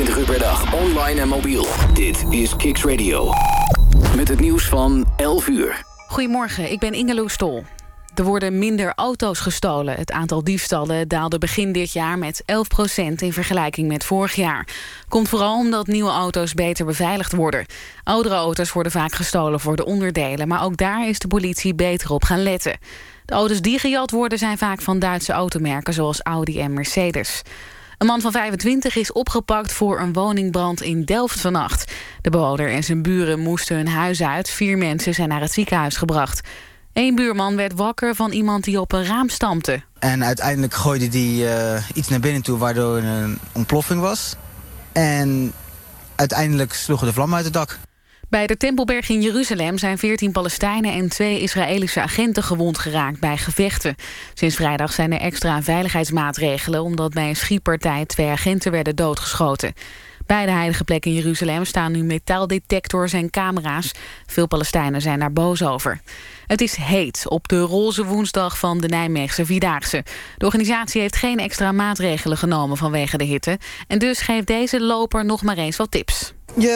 24 uur per dag, online en mobiel. Dit is Kicks Radio. Met het nieuws van 11 uur. Goedemorgen, ik ben Ingeloe Stol. Er worden minder auto's gestolen. Het aantal diefstallen daalde begin dit jaar met 11% in vergelijking met vorig jaar. Komt vooral omdat nieuwe auto's beter beveiligd worden. Oudere auto's worden vaak gestolen voor de onderdelen, maar ook daar is de politie beter op gaan letten. De auto's die gejat worden zijn vaak van Duitse automerken zoals Audi en Mercedes. Een man van 25 is opgepakt voor een woningbrand in Delft vannacht. De bewoner en zijn buren moesten hun huis uit. 4 mensen zijn naar het ziekenhuis gebracht. Eén buurman werd wakker van iemand die op een raam stampte. En uiteindelijk gooide hij iets naar binnen toe waardoor een ontploffing was. En uiteindelijk sloegen de vlammen uit het dak. Bij de Tempelberg in Jeruzalem zijn 14 Palestijnen en 2 Israëlische agenten gewond geraakt bij gevechten. Sinds vrijdag zijn er extra veiligheidsmaatregelen omdat bij een schietpartij 2 agenten werden doodgeschoten. Bij de heilige plek in Jeruzalem staan nu metaaldetectors en camera's. Veel Palestijnen zijn daar boos over. Het is heet op de roze woensdag van de Nijmeegse Vierdaagse. De organisatie heeft geen extra maatregelen genomen vanwege de hitte. En dus geeft deze loper nog maar eens wat tips.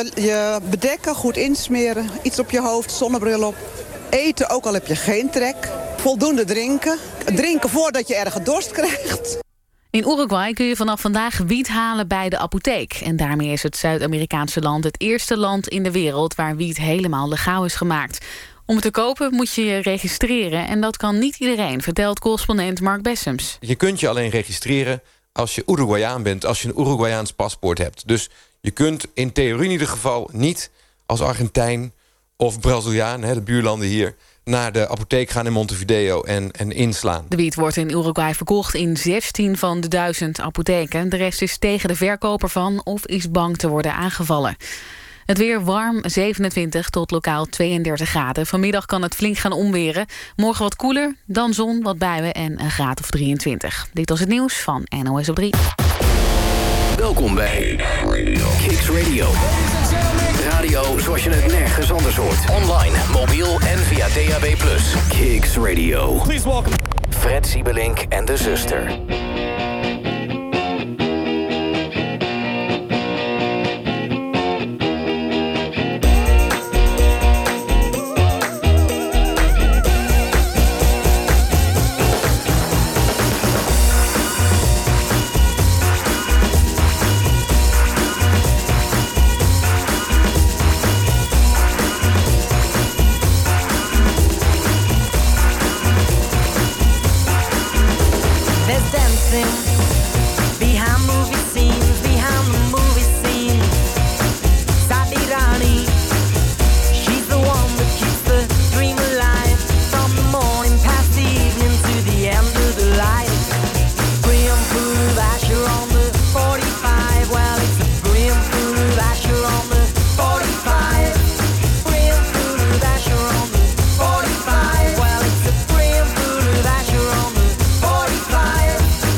Je bedekken, goed insmeren, iets op je hoofd, zonnebril op. Eten, ook al heb je geen trek. Voldoende drinken. Drinken voordat je erge dorst krijgt. In Uruguay kun je vanaf vandaag wiet halen bij de apotheek. En daarmee is het Zuid-Amerikaanse land het eerste land in de wereld waar wiet helemaal legaal is gemaakt. Om het te kopen moet je je registreren en dat kan niet iedereen, vertelt correspondent Mark Bessems. Je kunt je alleen registreren als je Uruguayaan bent, als je een Uruguayaans paspoort hebt. Dus je kunt in theorie in ieder geval niet als Argentijn of Braziliaan, de buurlanden hier, naar de apotheek gaan in Montevideo en inslaan. De wiet wordt in Uruguay verkocht in 16 van de 1000 apotheken. De rest is tegen de verkoper van of is bang te worden aangevallen. Het weer warm, 27 tot lokaal 32 graden. Vanmiddag kan het flink gaan omweren. Morgen wat koeler, dan zon, wat buien en een graad of 23. Dit was het nieuws van NOS op 3. Welkom bij Kicks Radio. Radio zoals je het nergens anders hoort. Online, mobiel en via DAB+. Kicks Radio. Please welcome Fred Siebelink en de zuster. Behind movie scenes, behind the movie scene, Sabirani, she's the one that keeps the dream alive. From the morning past the evening to the end of the light. Brim full of Asher on the 45. Well, it's a brim full of Asher on the 45. Brim full of Asher on the 45. Well, it's a brim full of Asher on the 45.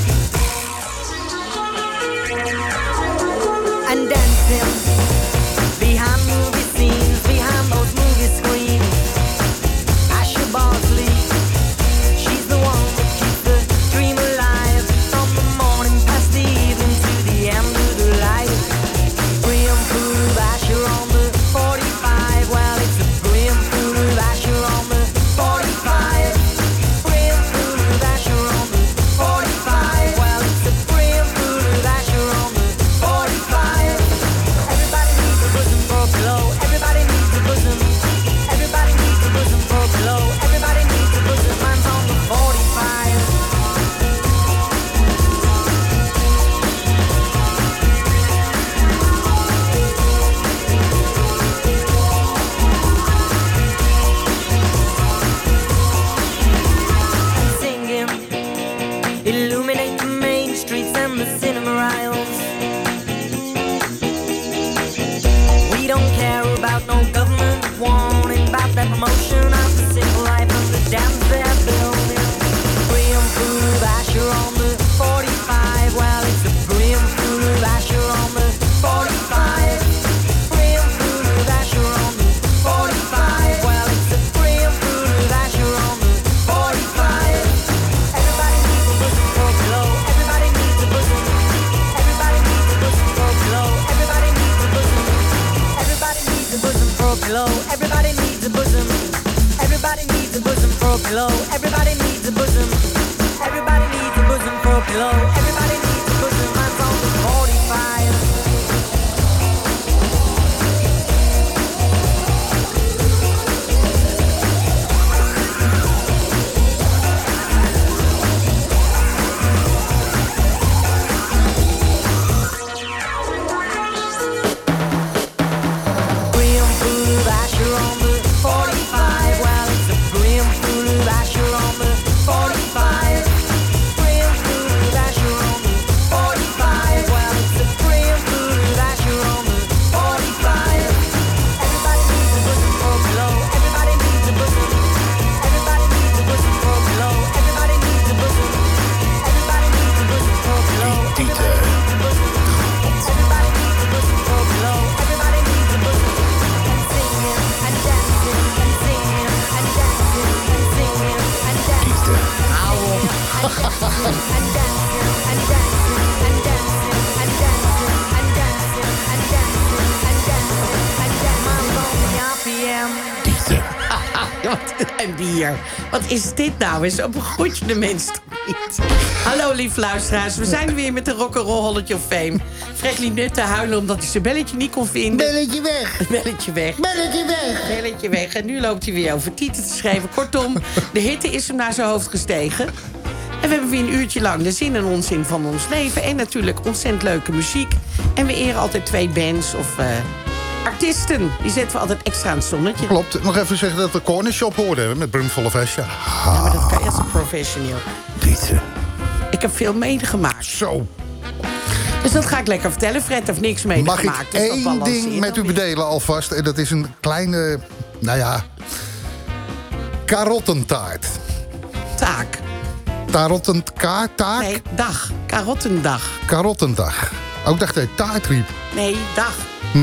And dancing behind movie scenes, behind those movie screens. Asher Bosley, she's the one that keeps the dream alive. From the morning past the evening to the end of the light. Brim full of Asher on the 45. Well, it's a brim full of Asher on the 45. Brim full of Asher on the 45. Well, it's a brim full of Asher on the 45. Everybody needs a bosom for a glow. Everybody needs a bosom. Everybody needs a bosom for a glow. Everybody needs a bosom. Mine's on the 45. And singing, illuminate the main streets and the cinema aisles. We don't care about no government warning about that promotion of the simple life of the dams they're building. Brim full of Asher on the 45. Well, it's a brim full of Asher on the 45. Brim full of Asher on the 45. Well, it's a brim full of Asher on the 45. Everybody needs a bosom for a glow. Everybody needs a bosom. Everybody needs a bosom for a glow. Everybody pillow. Everybody needs a bosom. Everybody needs a bosom for a pillow. Everybody needs a bosom. Everybody needs a bosom for a pillow. Everybody needs a bosom. I'm on the 45. En bier. Wat is dit nou eens? Op een goedje de mens niet. Hallo lieve luisteraars, we zijn weer met de Rock'n'Roll Hall of Fame. Franklin Nutte huilen omdat hij zijn belletje niet kon vinden. Belletje weg. Belletje weg. Belletje weg. Belletje weg. En nu loopt hij weer over tieten te schrijven. Kortom, de hitte is hem naar zijn hoofd gestegen. En we hebben weer een uurtje lang de zin en onzin van ons leven. En natuurlijk ontzettend leuke muziek. En we eren altijd 2 bands of artiesten. Die zetten we altijd extra aan het zonnetje. Klopt. Nog even zeggen dat de Corner Shop hoorde met Brimful of Asha. Ja, maar dat kan je als een professioneel. Ik heb veel meegemaakt. Zo. Dus dat ga ik lekker vertellen. Fred heeft niks meegemaakt. Mag ik één ding met u bedelen alvast? En dat is een kleine, karottentaart. Taak. Taak? Nee, dag. Karottendag. Karottendag. Ook dacht hij taart riep. Nee, dag.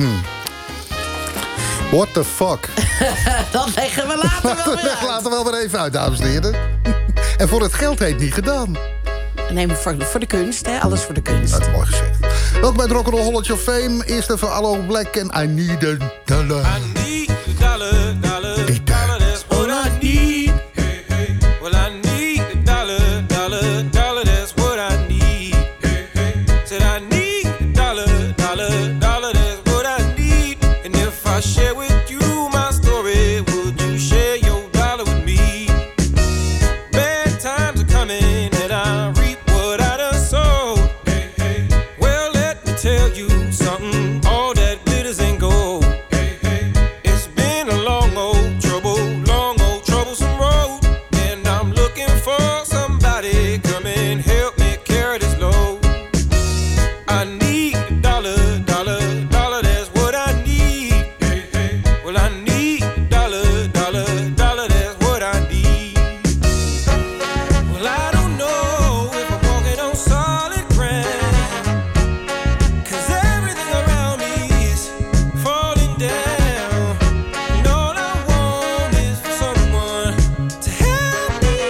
What the fuck? Dat leggen we later wel weer uit. Laten we wel weer even uit, dames en heren. En voor het geld heet niet gedaan. Nee, maar voor de kunst, hè? Alles voor de kunst. Dat is mooi gezegd. Welkom bij het Rock'n'Roll Hall of Fame. Eerst even Allo Black en I Need a Dollar. I need a dollar, dollar, dollar, that's what I need. Hey, hey. Well, I need a dollar, dollar, dollar, that's what I need. Hey, hey. Said I need a dollar, dollar, dollar, that's what I need. And if I share with you my story, would you share your dollar with me? Bad times are coming and I reap what I done sowed. Hey, hey. Well, let me tell you something, all that glitters ain't gold. Hey, hey. It's been a long old troublesome road. And I'm looking for somebody come and help me carry this load. I need a dollar, dollar, dollar, that's what I need. Hey, hey. Well, I need a dollar, dollar, dollar, that's what I need. Well, I don't know if I'm walking on solid ground, 'cause everything around me is falling down. And all I want is for someone to help me.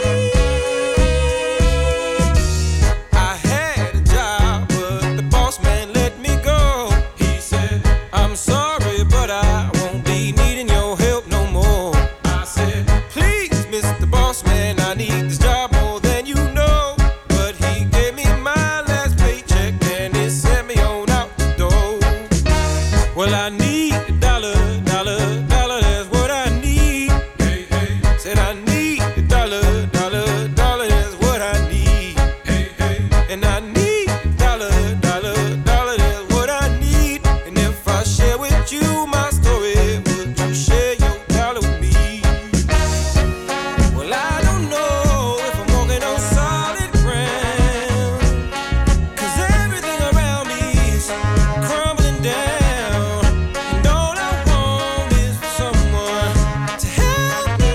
I had a job, but the boss man let me go. He said, I'm sorry, but I won't be needing your help no more. I said, please, Mr. Boss Man, I need this job more than you know. But he gave me my last paycheck and it sent me on out the door. Well, I need a dollar, dollar, dollar, that's what I need. Hey, hey. Said I need a dollar, dollar, dollar, that's what I need. Hey, hey. And I need a dollar, dollar, dollar, that's what I need. And if I share with you my story, would you share your dollar with me? Well, I don't know if I'm walking on solid ground, 'cause everything around me is crumbling down. And all I want is for someone to help me.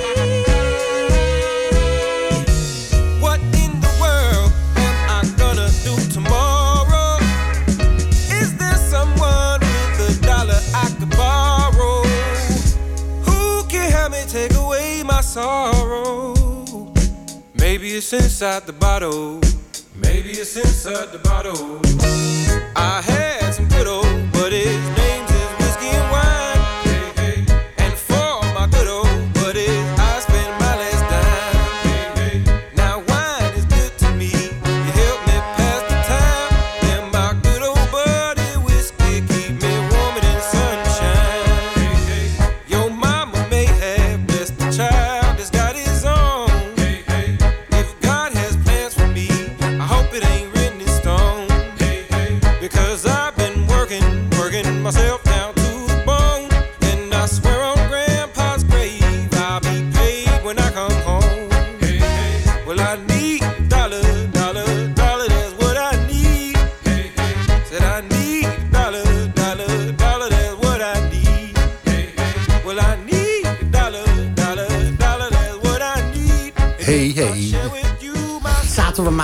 What in the world am I gonna do tomorrow? Is there someone with a dollar I could borrow? Who can help me take away my sorrow? Maybe it's inside the bottle. Maybe it's inside the bottle. I had some good old buddies, names is whiskey and wine. Hey, hey. And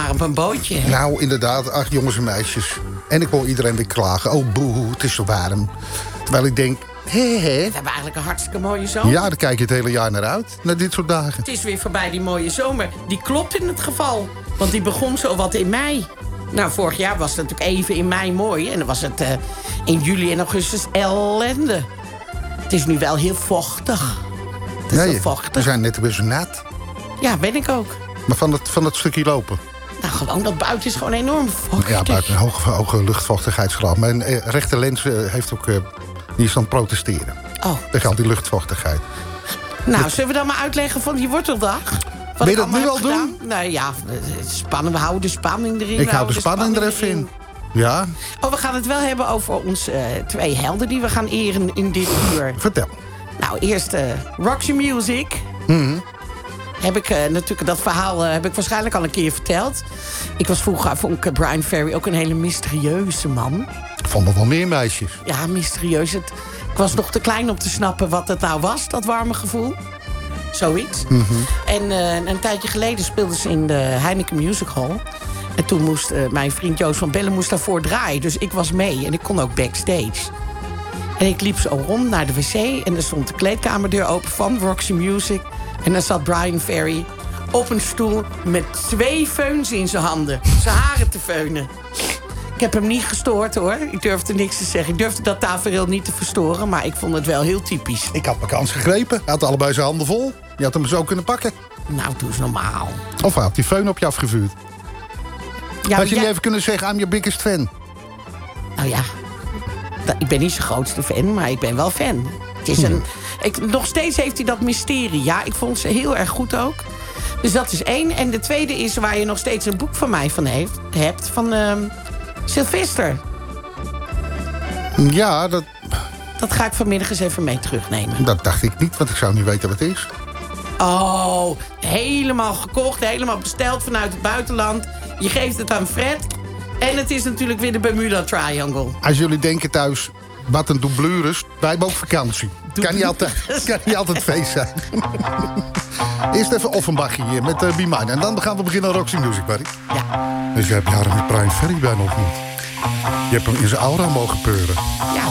maar op een bootje. Hè? Nou, inderdaad, ach jongens en meisjes. En ik hoor iedereen weer klagen. Oh, boe, het is zo warm. Terwijl ik denk, We hebben eigenlijk een hartstikke mooie zomer. Ja, daar kijk je het hele jaar naar uit, naar dit soort dagen. Het is weer voorbij, die mooie zomer. Die klopt in het geval. Want die begon zo wat in mei. Nou, vorig jaar was het natuurlijk even in mei mooi. En dan was het in juli en augustus ellende. Het is nu wel heel vochtig. Het is heel vochtig. We zijn net weer zo nat. Ja, ben ik ook. Maar van dat stukje lopen? Nou, gewoon dat buiten is gewoon enorm vochtig. Ja, buiten een hoge luchtvochtigheidsgraad. Mijn rechterlens heeft ook... die is aan het protesteren. Oh. Tegen al die luchtvochtigheid. Nou, zullen we dan maar uitleggen van die worteldag? Wat wil je dat nu al doen? Nou ja, spannen, we houden de spanning erin. Ik hou de spanning er even in. Ja. Oh, we gaan het wel hebben over onze 2 helden die we gaan eren in dit uur. Vertel. Nou, eerst Roxy Music. Heb ik natuurlijk dat verhaal heb ik waarschijnlijk al een keer verteld. Vond ik Brian Ferry ook een hele mysterieuze man. Ik vond nog wel meer meisjes. Ja, mysterieus. Ik was nog te klein om te snappen wat het nou was, dat warme gevoel. Zoiets. En een tijdje geleden speelden ze in de Heineken Music Hall. En toen moest mijn vriend Joost van Bellen daarvoor draaien. Dus ik was mee en ik kon ook backstage. En ik liep zo rond naar de wc en er stond de kleedkamerdeur open van Roxy Music. En daar zat Brian Ferry op een stoel met 2 feuns in zijn handen. Zijn haren te feunen. Ik heb hem niet gestoord, hoor. Ik durfde niks te zeggen. Ik durfde dat tafereel niet te verstoren, maar ik vond het wel heel typisch. Ik had mijn kans gegrepen. Hij had allebei zijn handen vol. Je had hem zo kunnen pakken. Nou, doe eens normaal. Of hij had die föhn op je afgevuurd. Ja, had je niet even kunnen zeggen, I'm your biggest fan? Nou ja, ik ben niet zijn grootste fan, maar ik ben wel fan. Het is nog steeds heeft hij dat mysterie. Ja, ik vond ze heel erg goed ook. Dus dat is 1. En de tweede is waar je nog steeds een boek van mij van hebt. Van Sylvester. Ja, dat ga ik vanmiddag eens even mee terugnemen. Dat dacht ik niet, want ik zou niet weten wat het is. Oh, helemaal gekocht, helemaal besteld vanuit het buitenland. Je geeft het aan Fred. En het is natuurlijk weer de Bermuda Triangle. Als jullie denken thuis, wat een doublures, wij hebben ook vakantie. Kan niet altijd feest zijn. Eerst even Offenbachje hier met Be Mine. En dan gaan we beginnen aan Roxy Music, buddy. Ja. Dus je hebt jaren met Brian Ferry bijna ontmoet. Je hebt hem in zijn aura mogen peuren. Ja.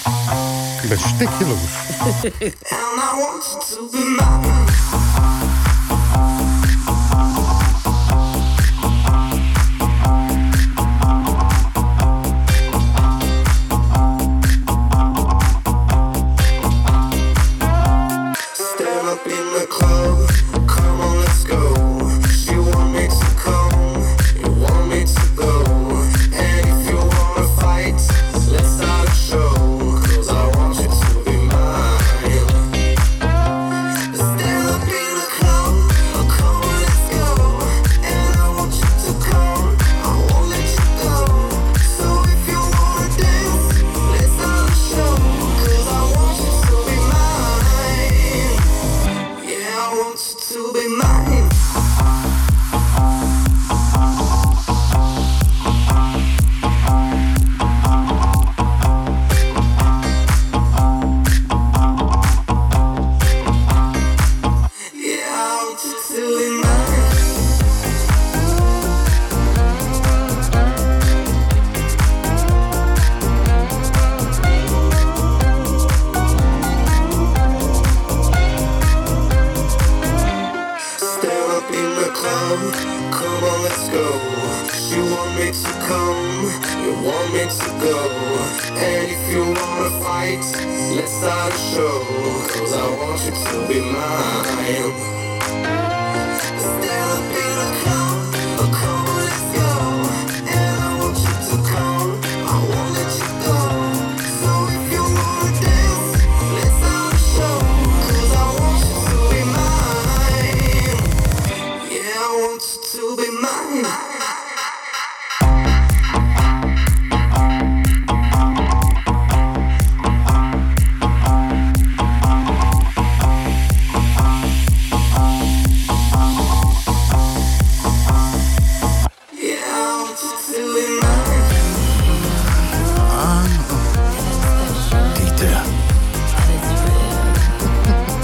Ik ben stikjeloos.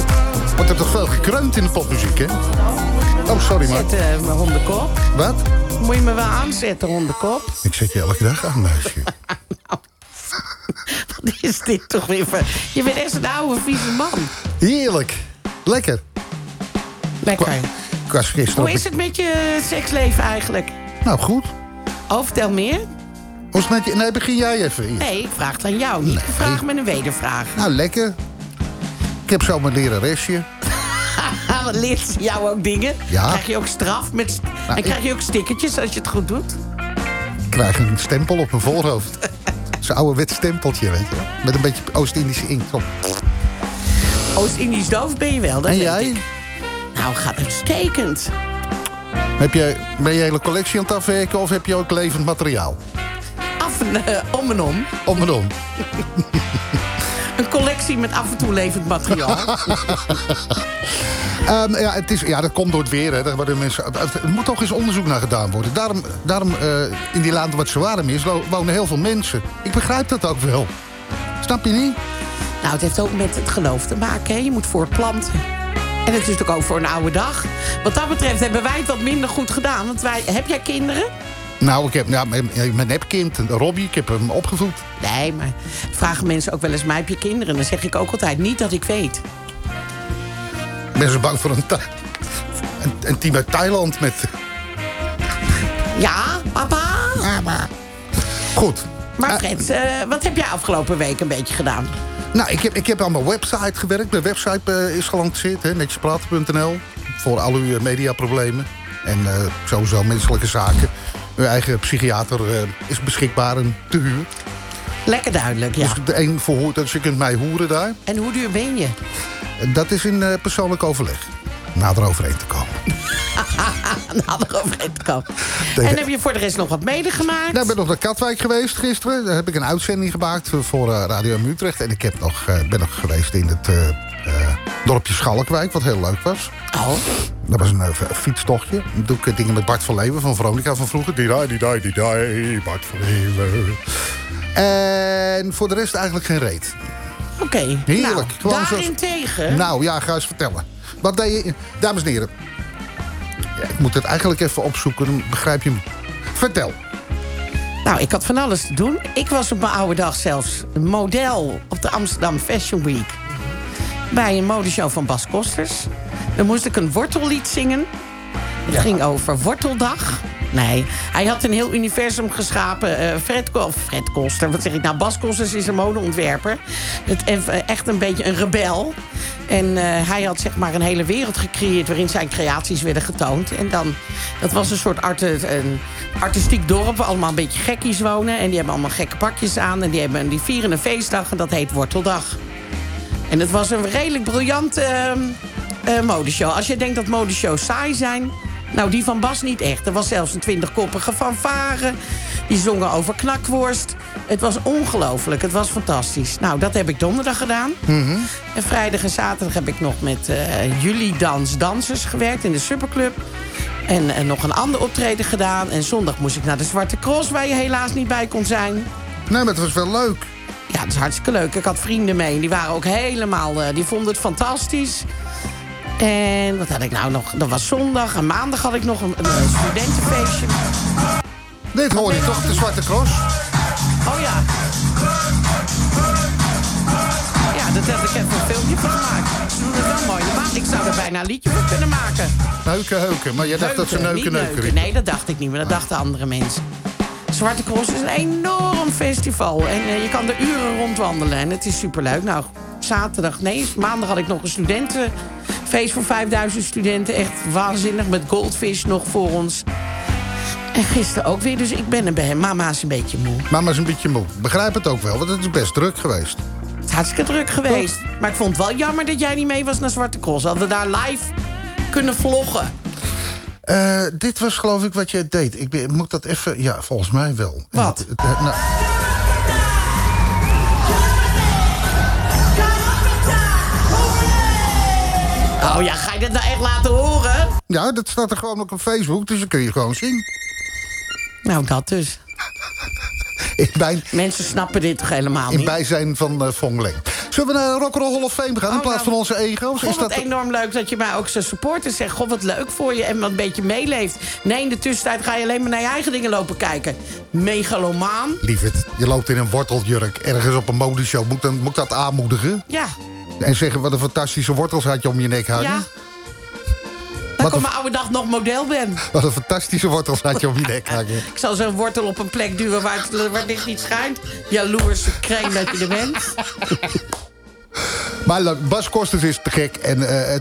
In de popmuziek, hè? Oh, sorry, maar. Zet mijn hondenkop. Wat? Moet je me wel aanzetten, hondenkop? Ik zet je elke dag aan, meisje. Wat is dit toch weer voor... Je bent echt een oude, vieze man. Heerlijk. Lekker. Lekker. Ik was gisteren Hoe is het met je seksleven eigenlijk? Nou, goed. Oh, vertel meer. Hoe is het met je... Nee, begin jij even. Nee, ik vraag het aan jou. Niet een vraag met een wedervraag. Nou, lekker. Ik heb zo mijn leraresje. Wat leert ze jou ook dingen? Ja. Krijg je ook straf? En krijg je ook stickertjes als je het goed doet? Ik krijg een stempel op mijn voorhoofd. Zo'n ouderwets stempeltje, weet je wel. Met een beetje Oost-Indische inkt op. Oost-Indisch doof ben je wel, dat En weet jij? ik. Nou, gaat uitstekend. Ben je hele collectie aan het afwerken of heb je ook levend materiaal? Om en om. Om en om. Een collectie met af en toe levend materiaal. Dat komt door het weer. Hè. Daar worden mensen, er moet toch eens onderzoek naar gedaan worden. Daarom in die landen wat zo warm is, wonen heel veel mensen. Ik begrijp dat ook wel. Snap je niet? Nou, het heeft ook met het geloof te maken. Hè. Je moet voortplanten. En het is natuurlijk ook voor een oude dag. Wat dat betreft hebben wij het wat minder goed gedaan. Want heb jij kinderen? Nou, ik heb mijn nepkind, Robbie, ik heb hem opgevoed. Nee, maar vragen mensen ook wel eens mij, heb je kinderen? Dan zeg ik ook altijd, niet dat ik weet. Ik ben zo bang voor een team uit Thailand met... Ja, papa? Mama. Goed. Maar Fred, wat heb jij afgelopen week een beetje gedaan? Nou, ik heb aan mijn website gewerkt. Mijn website is gelanceerd, netjespraten.nl. Voor al uw mediaproblemen. En sowieso menselijke zaken. Uw eigen psychiater is beschikbaar en te huur. Lekker duidelijk, ja. Dus de een verhoort, dus je kunt mij hoeren daar. En hoe duur ben je? Dat is in persoonlijk overleg. Nader overeen te komen. Nader overeen te komen. En heb je voor de rest nog wat medegemaakt? Nou, ik ben nog naar Katwijk geweest gisteren. Daar heb ik een uitzending gemaakt voor Radio M Utrecht. En ik ben nog geweest in het dorpje Schalkwijk, wat heel leuk was. Oh. Dat was een fietstochtje. Dan doe ik dingen met Bart van Leeuwen van Veronica van vroeger. Die Bart van Leeuwen. En voor de rest eigenlijk geen reet. Oké. Heerlijk. Nou, daarentegen... Nou ja, ga eens vertellen. Wat deed je... Dames en heren. Ja, ik moet het eigenlijk even opzoeken, dan begrijp je me. Vertel. Nou, ik had van alles te doen. Ik was op mijn oude dag zelfs model op de Amsterdam Fashion Week. Bij een modeshow van Bas Kosters. Dan moest ik een wortellied zingen. Het ging over Worteldag. Nee, hij had een heel universum geschapen. Fred Koster, wat zeg ik nou? Bas Kosters is een modeontwerper. Echt een beetje een rebel. En hij had zeg maar een hele wereld gecreëerd waarin zijn creaties werden getoond. En dan, dat was een soort een artistiek dorp waar allemaal een beetje gekkies wonen. En die hebben allemaal gekke pakjes aan. En die vieren een feestdag en dat heet Worteldag. En het was een redelijk briljante modeshow. Als je denkt dat modeshows saai zijn... Nou, die van Bas niet echt. Er was zelfs een 20-koppige fanfare. Die zongen over knakworst. Het was ongelooflijk. Het was fantastisch. Nou, dat heb ik donderdag gedaan. Mm-hmm. En vrijdag en zaterdag heb ik nog met Jullie Dansers gewerkt in de Superclub. En nog een ander optreden gedaan. En zondag moest ik naar de Zwarte Cross, waar je helaas niet bij kon zijn. Nee, maar het was wel leuk. Ja, het is hartstikke leuk. Ik had vrienden mee. Die waren ook helemaal... die vonden het fantastisch. En wat had ik nou nog? Dat was zondag. En maandag had ik nog een studentenfeestje. Dit hoor je toch, de Zwarte Cross? Oh ja. Ja, daar heb ik even een filmpje van gemaakt. Ze doen het wel mooi. Ik zou er bijna een liedje van kunnen maken. Heuken. Maar jij dacht dat ze neuken. Nee, dat dacht ik niet. Maar dat dachten andere mensen. Zwarte Cross is een enorm festival. En je kan er uren rondwandelen. En het is superleuk. Nou, maandag had ik nog een studentenfeest voor 5000 studenten. Echt waanzinnig, met Goldfish nog voor ons. En gisteren ook weer, dus ik ben erbij. Mama is een beetje moe. Mama is een beetje moe. Begrijp het ook wel, want het is best druk geweest. Het is hartstikke druk geweest. Toch? Maar ik vond het wel jammer dat jij niet mee was naar Zwarte Cross. Hadden we daar live kunnen vloggen. Dit was geloof ik wat jij deed. Ik moet dat even... Ja, volgens mij wel. Wat? Nou... Oh ja, ga je dat nou echt laten horen? Ja, dat staat er gewoon ook op Facebook, dus dat kun je gewoon zien. Nou, dat dus. Mensen snappen dit toch helemaal niet? In bijzijn van Vong Leng. Zullen we naar Rock'n'Roll Hall of Fame gaan in plaats van onze ego's? Ik vond het enorm leuk dat je mij ook zijn supporters zegt. God, wat leuk voor je en wat een beetje meeleeft. Nee, in de tussentijd ga je alleen maar naar je eigen dingen lopen kijken. Megalomaan. Lieverd, je loopt in een worteljurk ergens op een modeshow. Moet dat aanmoedigen? Ja. En zeggen wat een fantastische wortels had je om je nek hangen? Ja. Dat ik op mijn oude dag nog model ben. Wat een fantastische wortels had je om je nek hangen. Ik zal zo'n wortel op een plek duwen waar het licht niet schijnt. Jaloerse kreen dat je er bent. Maar leuk, Bas Kosters is te gek. En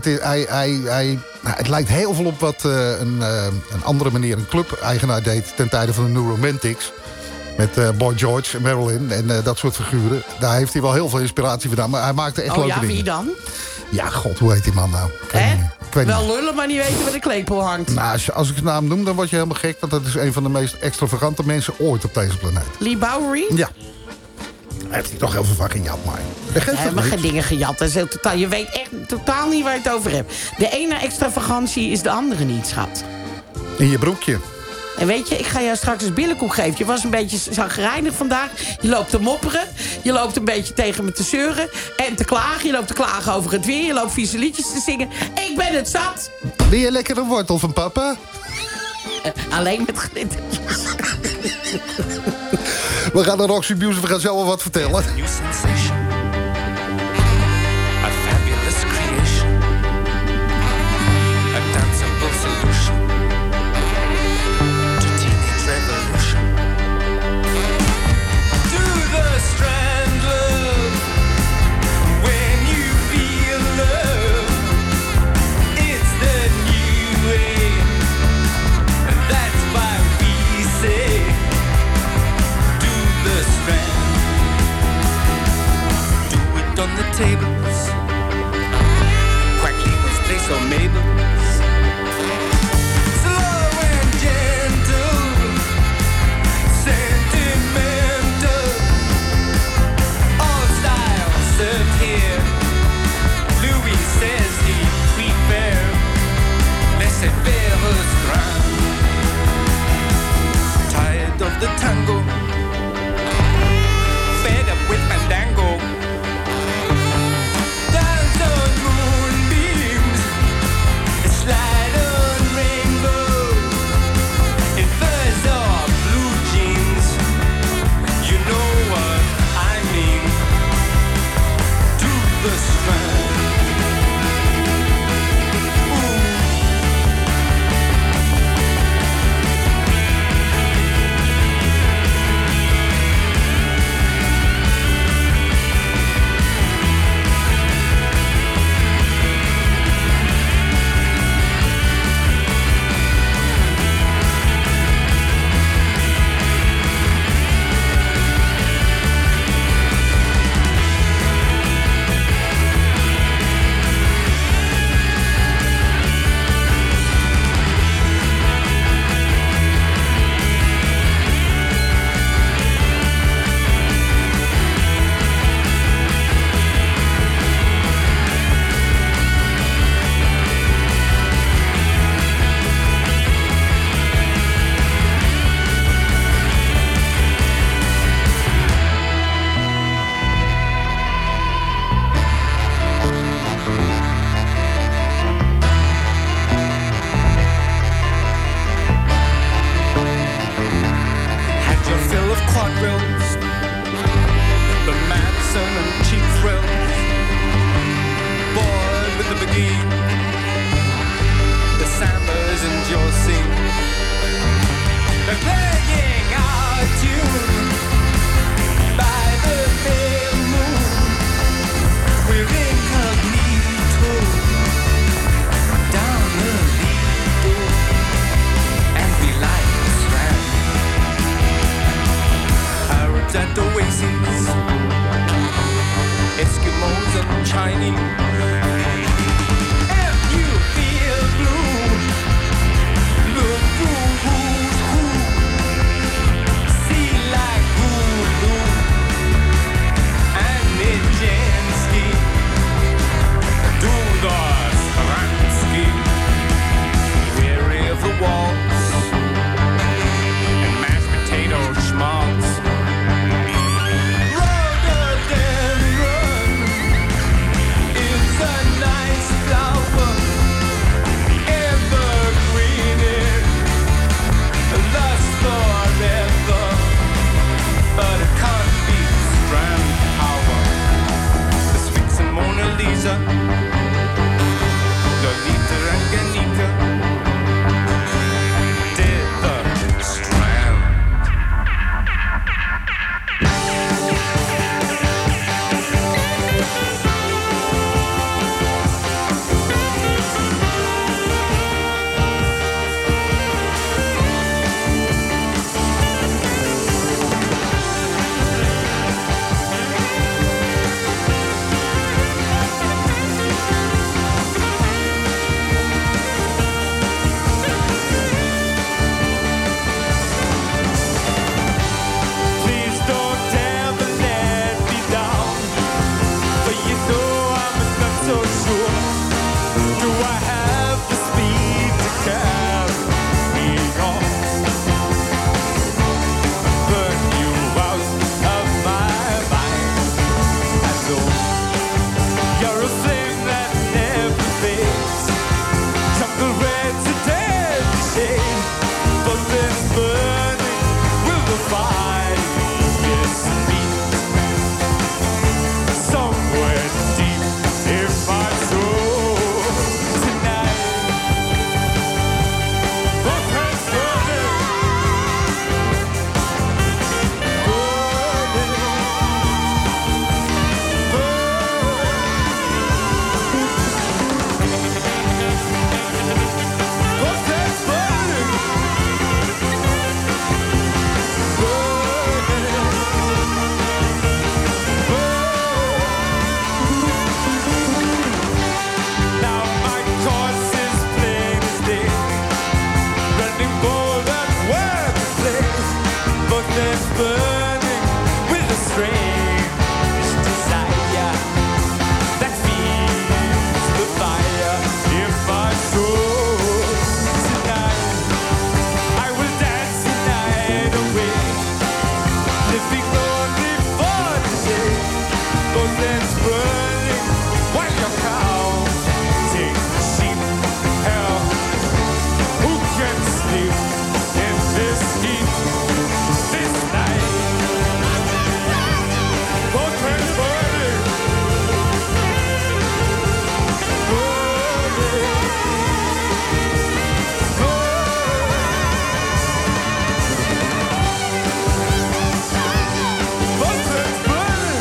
het lijkt heel veel op wat een andere meneer, een club-eigenaar deed ten tijde van de New Romantics. Met Boy George en Marilyn en dat soort figuren. Daar heeft hij wel heel veel inspiratie vandaan. Maar hij maakte echt leuke dingen. Wie dan? Ja, god, hoe heet die man nou? Ik weet wel niet. lullen, maar niet weten waar de klepel hangt. Nou, als ik zijn naam noem, dan word je helemaal gek. Want dat is een van de meest extravagante mensen ooit op deze planeet. Lee Bowery? Ja. Hij heeft hij toch heel veel van gejat, maar... Helemaal geen dingen gejat. Dat is heel totaal. Je weet echt totaal niet waar je het over hebt. De ene extravagantie is de andere niet, schat. In je broekje. En weet je, ik ga jou straks eens billenkoek geven. Je was een beetje zagrijnig vandaag. Je loopt te mopperen. Je loopt een beetje tegen me te zeuren. En te klagen. Je loopt te klagen over het weer. Je loopt vieze liedjes te zingen. Ik ben het zat. Wil je lekker een wortel van papa? Alleen met glittertjes. We gaan naar Roxy Music. We gaan zelf wel wat vertellen. New sensation. A fabulous creation. A danceable solution to teenage revolution. Do the strand love when you feel love. It's the new way. And that's why we say do the strand. Do it on the tables. Quackly was place on Mabel's. Slow and gentle, sentimental. All styles served here. Louis says he prefer laissez-faire strand. Tired of the tango, fed up with fandango. Dance on moonbeams, slide on rainbow. In furs or blue jeans, you know what I mean. To the strand. Had your fill of quadrilles, the Madison and cheap thrills. Bored with the Beguine, the Sambas and Josie. They're playing our tune by the pale moon. We're incognito down the Lido, and we like the Strand. Arabs at oases, Eskimos and Chinese. If you feel blue, look through who's who. See like Hulu and Nijinsky. Do the Stransky. Weary of the waltz and mashed potato schmaltz. Rhododendron that's burning with a strange desire that feeds the fire. If I should tonight, I will dance the night away, living only for today. But that's burning while you're counting sheep. Hell, who can sleep in this heat this night? Both hands burning, both hands burning,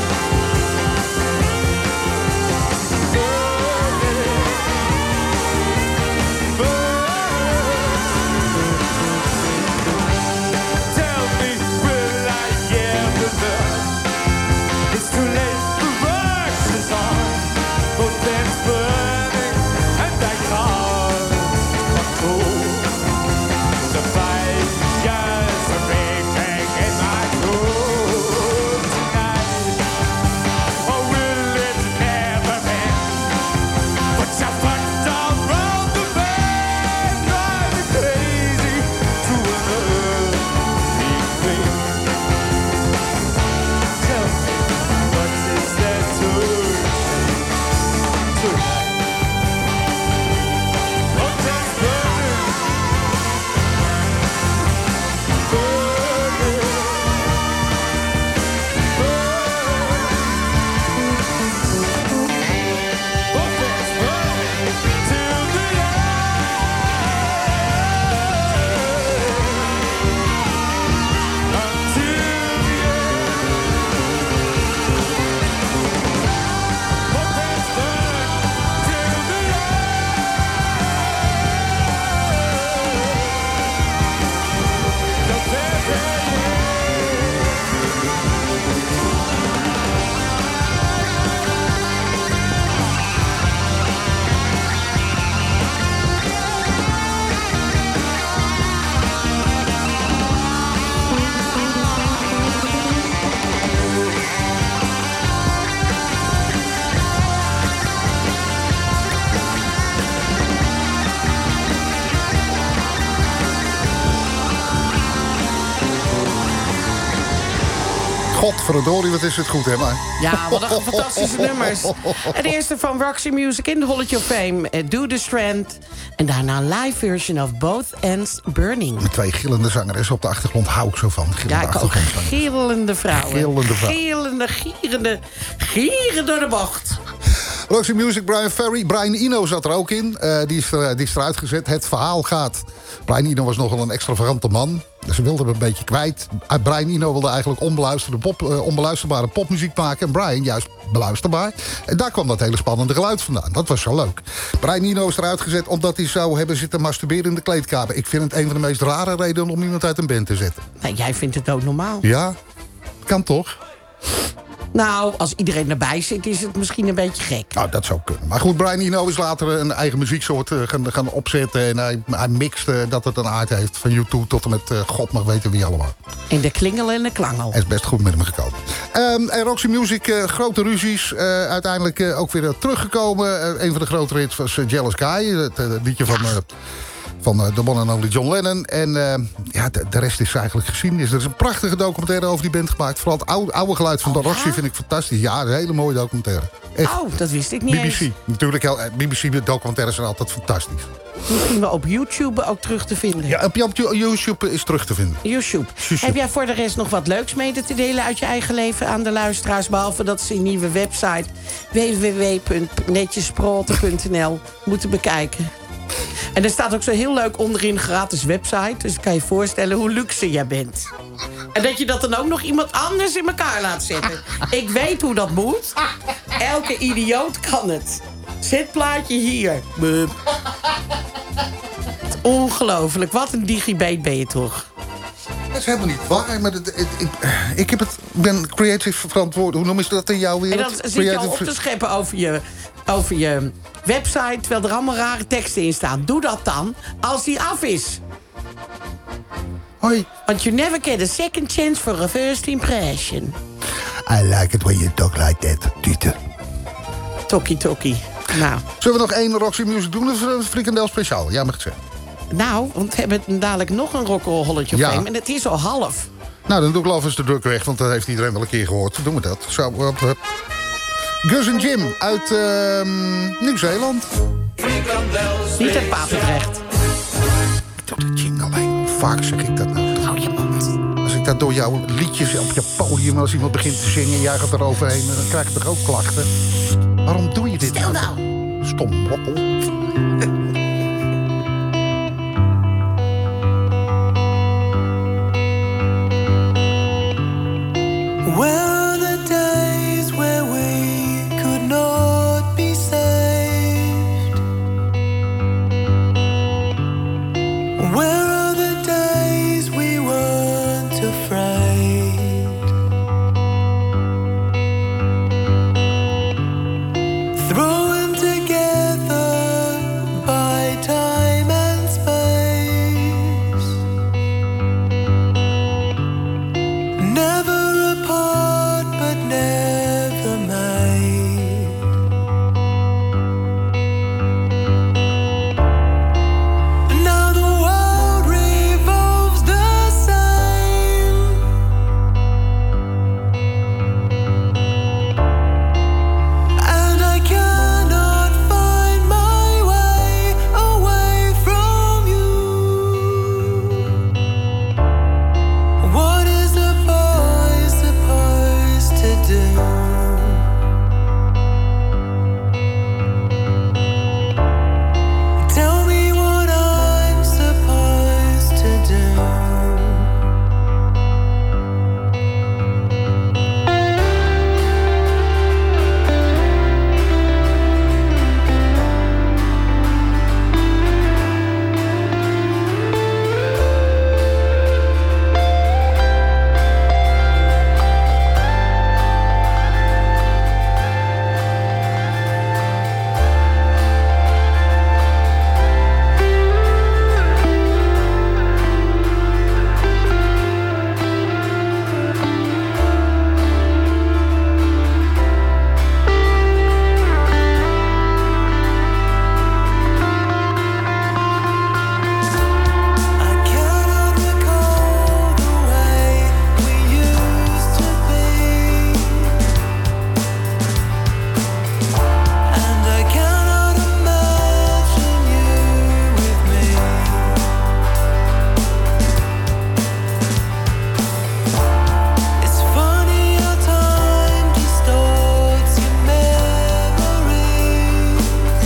tell me, will I ever learn? It's too late, the rush is on. Both hands burning, and I can't control. The fires are raging in my soul tonight. Or will it never end? But you're fucked all round the bend, driving crazy to an early thing. Tell me, what is there to tonight? What is burning? Burning. Both hands burning till the end. Until the end. Both hands burning till the end. The very Godverdorie, wat is het goed, hè, maar. Ja, wat een fantastische nummers. Het eerste van Roxy Music in the Hall of Fame, Do the Strand. En daarna een live version of Both Ends Burning. Met 2 gillende zangeressen op de achtergrond hou ik zo van. Ja, ik ook. Gillende vrouwen. Gillende vrouwen. Gillende, gieren door de bocht. Roxy Music, Brian Ferry. Brian Eno zat er ook in. Die is eruit gezet. Het verhaal gaat... Brian Eno was nogal een extravagante man. Ze wilde hem een beetje kwijt. Brian Eno wilde eigenlijk onbeluisterbare popmuziek maken. En Brian juist beluisterbaar. En daar kwam dat hele spannende geluid vandaan. Dat was zo leuk. Brian Eno is eruit gezet omdat hij zou hebben zitten masturberen in de kleedkamer. Ik vind het een van de meest rare redenen om iemand uit een band te zetten. Nou, jij vindt het ook normaal. Ja, kan toch? Nou, als iedereen erbij zit, is het misschien een beetje gek. Nou, dat zou kunnen. Maar goed, Brian Eno is later een eigen muzieksoort gaan opzetten. En hij mixt dat het een aard heeft. Van YouTube tot en met God mag weten wie allemaal. En de klingel en de klangel. Hij is best goed met hem gekomen. En Roxy Music, grote ruzies. Uiteindelijk ook weer teruggekomen. Een van de grote hits was Jealous Guy. Het liedje van de one and only John Lennon. En de rest is eigenlijk geschiedenis. Er is een prachtige documentaire over die band gemaakt. Vooral het oude geluid van de Roxy vind ik fantastisch. Ja, een hele mooie documentaire. Echt. Oh, dat wist ik niet BBC. eens. Natuurlijk, BBC-documentaires zijn altijd fantastisch. Misschien wel op YouTube ook terug te vinden. Ja, op YouTube is terug te vinden. YouTube. Heb jij voor de rest nog wat leuks mede te delen uit je eigen leven aan de luisteraars? Behalve dat ze een nieuwe website www.netjesproten.nl moeten bekijken. En er staat ook zo heel leuk onderin gratis website. Dus kan je voorstellen hoe luxe jij bent. En dat je dat dan ook nog iemand anders in elkaar laat zetten. Ik weet hoe dat moet. Elke idioot kan het. Zetplaatje hier. Bup. Ongelooflijk. Wat een digibate ben je toch. Dat is helemaal niet waar. Maar ik ben creative verantwoordelijk. Hoe noem je dat in jouw wereld? En dan zit je al op te scheppen over je website, terwijl er allemaal rare teksten in staan. Doe dat dan als die af is. Hoi. Want you never get a second chance for a first impression. I like it when you talk like that, Tute. Tokkie. Nou. Zullen we nog 1 Roxy Music doen? Of een frikandel speciaal? Ja, mag ik zeggen. Nou, want we hebben dadelijk nog een Rock'n'Roll Halletje of Ja. Fame. En het is al half. Nou, dan doe ik Love is de druk weg, want dat heeft iedereen wel een keer gehoord. Doen we dat. Zo, hup. Gus en Jim uit Nieuw-Zeeland. Niet uit Papendrecht. Ik doe de jingle alleen. Hoe vaak zeg ik dat nou? Hou je mond. Als ik dat door jouw liedjes op je podium... als iemand begint te zingen en jij gaat eroverheen... dan krijg je toch ook klachten? Waarom doe je dit Stil nou. Stom wokkel. Where are the days where we could not be saved? Where are the days we weren't afraid? Thrown together by time and space, never apart but never made. Now the world revolves the same, and I cannot find my way away from you. What is a boy supposed to do? Tell me what I'm supposed to do. I cannot recall the way we used to be, and I cannot imagine you with me. It's funny how time distorts your memories,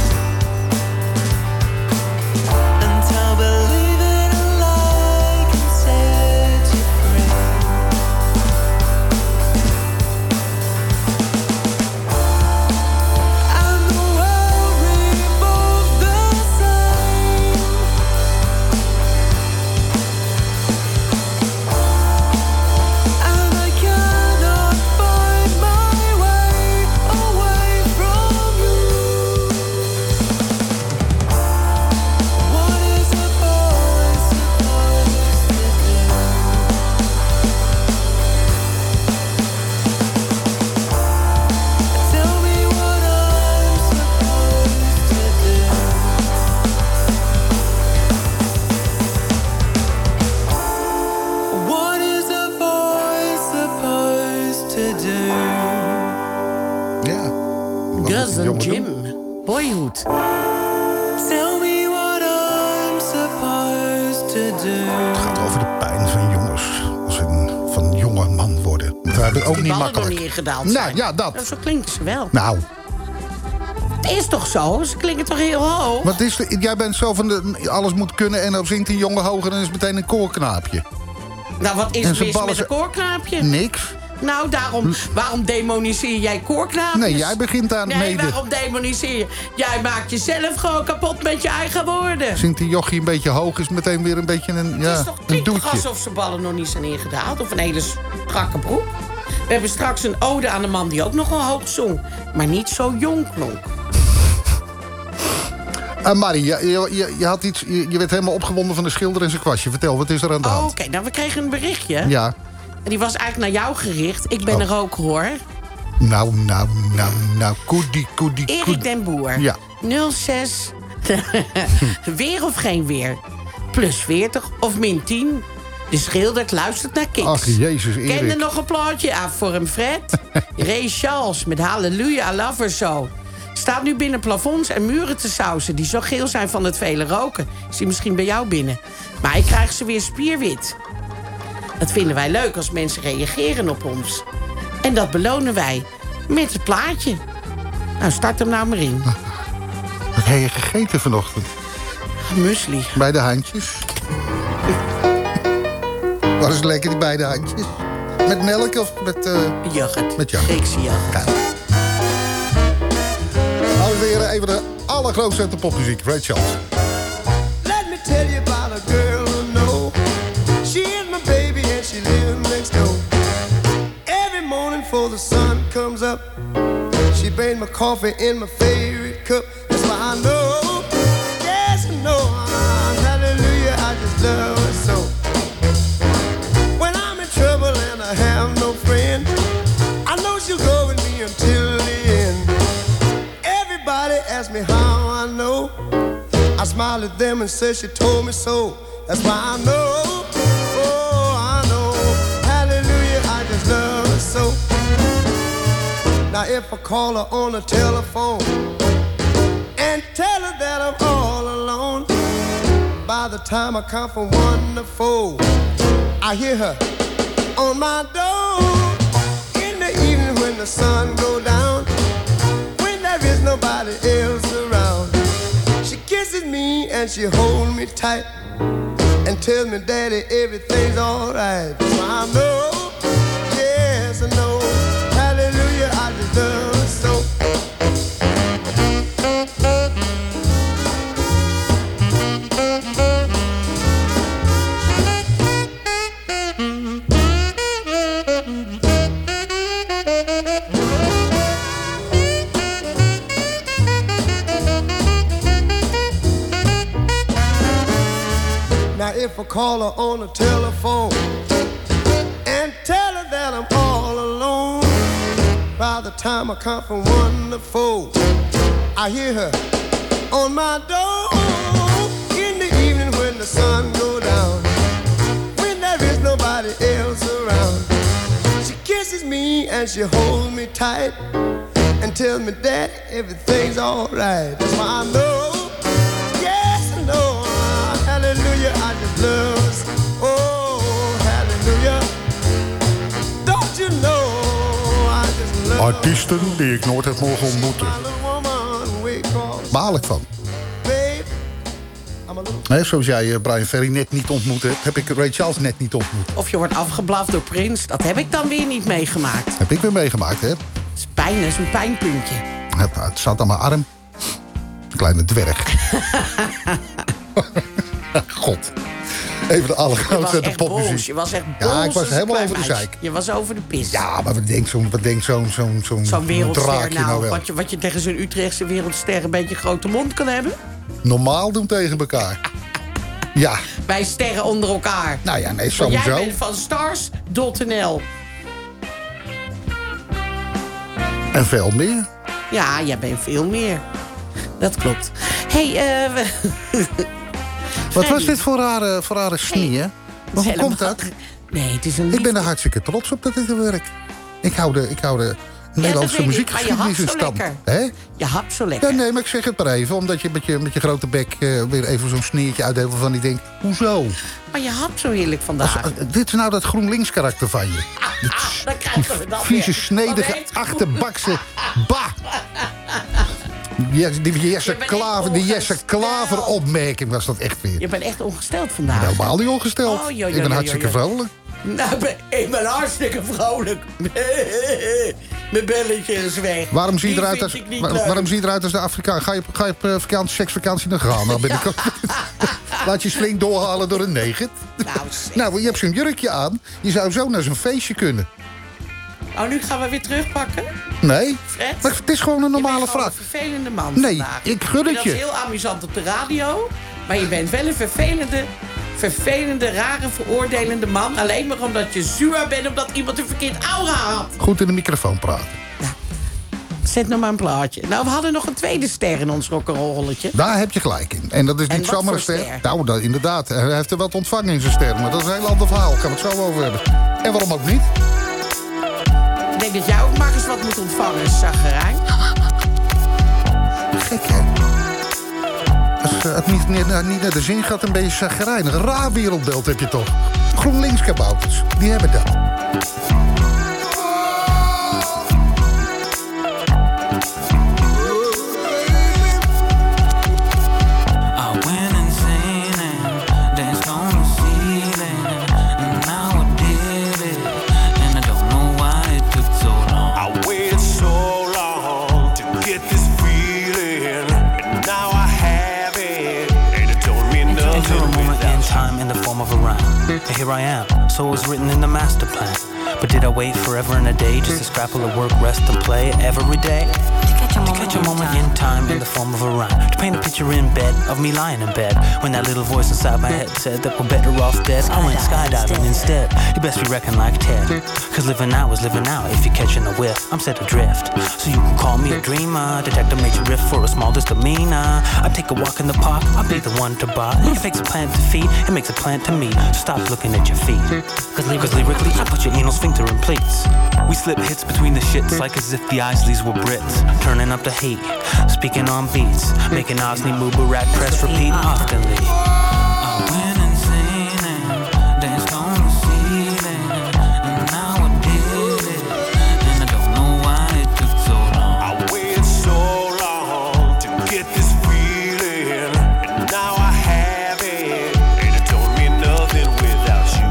until believing a lie can set you free. And the world revolves the same, and I cannot find my way away from you. What is a boy supposed to do? Tell me what I'm supposed to do. What is a boy supposed to do? Ja. Gus en Jongen Jim. doen. Boyhood. Tell me what I'm supposed to do. Het gaat over de pijn van jongens. Als ze van jonge man worden. We hebben het ook Die niet ballen nog makkelijk. niet ingedaald Nou, zijn. ja, dat. Zo klinken ze wel. Nou, Het is toch zo? Ze klinken toch heel hoog? wat is jij bent zo van alles moet kunnen... en dan zingt een jongen hoger en is het meteen een koorknaapje. Nou, wat is En er ze mis ballen met ze- een koorknaapje? Niks. Nou, waarom demoniseer jij koorknaapjes? Nee, jij begint aan Nee, mede. waarom demoniseer je? Jij maakt jezelf gewoon kapot met je eigen woorden. Zingt die jochie een beetje hoog, is meteen weer een beetje een, Het ja, is toch een klinkt toch doetje. alsof zijn ballen nog niet zijn ingedaald? Of een hele strakke broek? We hebben straks een ode aan een man die ook nogal hoog zong. Maar niet zo jong klonk. Marie, je had iets, je werd helemaal opgewonden van de schilder en zijn kwastje. Vertel, wat is er aan de hand? Oké, nou, we kregen een berichtje. Ja. En die was eigenlijk naar jou gericht. Ik ben een roker, hoor. Nou, koedie. Erik den Boer. Ja. 06. Weer of geen weer? Plus 40 of min 10? De schilder luistert naar Kiks. Ach, Jezus, Erik. Ken er nog een plaatje af voor hem, Fred? Ray Charles met Halleluja, I Love Her So. Staat nu binnen plafonds en muren te sausen... die zo geel zijn van het vele roken. Is die misschien bij jou binnen? Maar ik krijg ze weer spierwit. Dat vinden wij leuk als mensen reageren op ons. En dat belonen wij met het plaatje. Nou, start hem nou maar in. Wat heb je gegeten vanochtend? Muesli. Bij de handjes. Wat is lekker, die beide handjes? Met melk of met... yoghurt. Met yoghurt. Griekse yoghurt. Kijk. Nou, weer even de allergrootste uit de popmuziek. Ray Charles. Let me tell you about a girl I know. She is my baby and she lives next door. Every morning before the sun comes up, she brings my coffee in my favorite cup. That's why I know, yes I know, hallelujah, I just love her so. When I'm in trouble and I have no friend, I know she'll go with me until the end. Everybody asks me how I know. I smile at them and say she told me so. That's why I know, oh I know, hallelujah, I just love her so. Now if I call her on the telephone and tell her that I'm all alone, by the time I count from 1 to 4, I hear her on my door. In the evening when the sun goes down, when there is nobody else around, she kisses me and she holds me tight and tells me, Daddy, everything's alright. So I know, yes I know, hallelujah, I just love her so. Now if I call her on the telephone and tell her that I'm all alone, by the time I count from 1 to 4, I hear her on my door. In the evening when the sun goes down, when there is nobody else around, she kisses me and she holds me tight and tells me that everything's alright. That's why I know, yes I know, hallelujah, I just love her. Oh, hallelujah, don't you know, I just love her. Artiesten die ik nooit heb mogen ontmoeten. Baal ik van. Nee, zoals jij Brian Ferry net niet ontmoet hebt, heb ik Ray Charles net niet ontmoet. Of je wordt afgeblaft door Prince, dat heb ik dan weer niet meegemaakt. Heb ik weer meegemaakt, hè? Het is pijn, dat is een pijnpuntje. Het zat aan mijn arm. Een kleine dwerg. God. Even de allergrootste uit de popmuziek. Je was echt boos. Ja, ik was helemaal over de zeik. Je was over de pis. Ja, maar wat denkt zo'n wereldster nou wel? Wat je tegen zo'n Utrechtse wereldster een beetje grote mond kan hebben? Normaal doen tegen elkaar. Ja. Wij sterren onder elkaar. Nou ja, nee, sowieso. Jij bent van stars.nl. En veel meer. Ja, jij bent veel meer. Dat klopt. Wat was dit voor rare snieën? Maar hoe komt dat? Nee, het is een Ik ben er hartstikke trots op dat dit werkt. Ik hou de Nederlandse muziekgeschiedenis in stand. Je hapt zo lekker. Ja, nee, maar ik zeg het maar even. Omdat je met je grote bek weer even zo'n sniertje uitdeelt van die denkt, hoezo? Maar je hapt zo heerlijk vandaag. Dit is nou dat GroenLinks karakter van je. Dan krijgen we dat vieze, weer. snedige, achterbakse. Bah! Die Jesse Klaver opmerking was dat echt weer. Je bent echt ongesteld vandaag. Helemaal niet ongesteld. Oh, ik ben hartstikke vrolijk. Nou, ik ben hartstikke vrolijk. Mijn belletje is weg. Waarom zie je eruit als de Afrikaan? Ga je op seksvakantie naar Ghana? Laat je flink doorhalen door een neger. Nou, je hebt zo'n jurkje aan. Je zou zo naar zo'n feestje kunnen. Oh, nu gaan we weer terugpakken? Nee, Fred? maar het is gewoon een normale Je bent gewoon vraag. een vervelende man Nee, vandaag. ik gun het Dat je. is heel amusant op de radio. Maar je bent wel een vervelende, rare, veroordelende man. Alleen maar omdat je zuur bent omdat iemand een verkeerd aura had. Goed in de microfoon praten. Zet nog maar een plaatje. Nou, we hadden nog een tweede ster in ons rock'n'rolletje. Daar heb je gelijk in. En dat is En niet wat zomaar een voor ster. ster? Nou, inderdaad. Hij heeft er wat ontvangen in zijn ster. Maar dat is een heel ander verhaal. Gaan we het zo over hebben. En waarom ook niet? Ik denk dat jij ook maar eens wat moet ontvangen, Zagerijn. Gek, hè? Als het niet naar de zin gaat, dan ben je chagrijnig. Een raar wereldbeeld heb je toch. GroenLinks-kabouters, die hebben dat. Here I am, so it was written in the master plan. But did I wait forever and a day just to scrapple at work, rest and play every day? To catch a moment in time in the form of a rhyme. To paint a picture in bed of me lying in bed. When that little voice inside my head said that we're better off dead, I went skydiving instead. You best be reckoned like Ted. Cause living out is living out. If you're catching a whiff, I'm set adrift. So you can call me a dreamer. Detective major riff for a small misdemeanor. I take a walk in the park, I'll be the one to buy. It makes a plant to feed, it makes a plant to me. So stop looking at your feet. Cause lyrically, I put your anal sphincter in pleats. We slip hits between the shits like as if the Isleys were Brits. Turning up the heat, speaking on beats, making Osney move, Barak press repeat oftenly. I went insane and danced on the ceiling, and now I did it, and I don't know why it took so long. I waited so long to get this feeling, and now I have it, and it don't mean nothing without you.